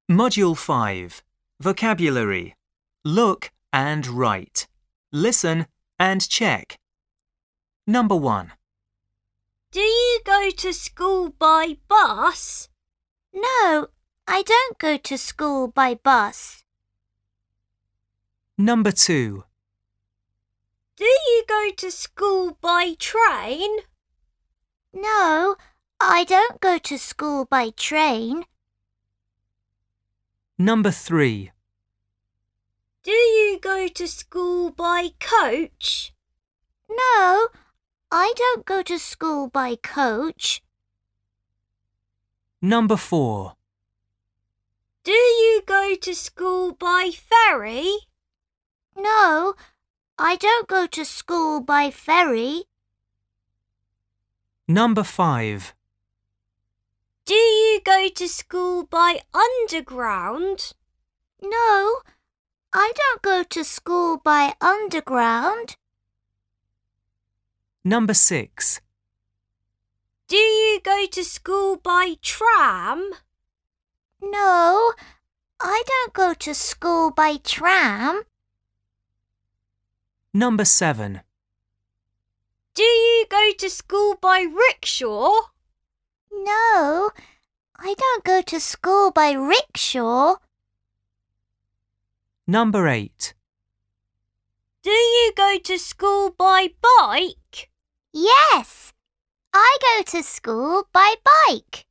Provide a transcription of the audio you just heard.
Module 5. Vocabulary. Look and write. Listen and check. Number 1. Do you go to school by bus? No, I don't go to school by bus. Number 2. Do you go to school by train? No, I don't go to school by train. Number 3. Do you go to school by coach? No, I don't go to school by coach. Number 4. Do you go to school by ferry? No, I don't go to school by ferry. Number 5. Do you go to school by underground? No, I don't go to school by underground. Number 6. Do you go to school by tram? No, I don't go to school by tram. Number 7. Do you go to school by rickshaw? No, I don't go to school by rickshaw. Number 8. Do you go to school by bike? Yes, I go to school by bike.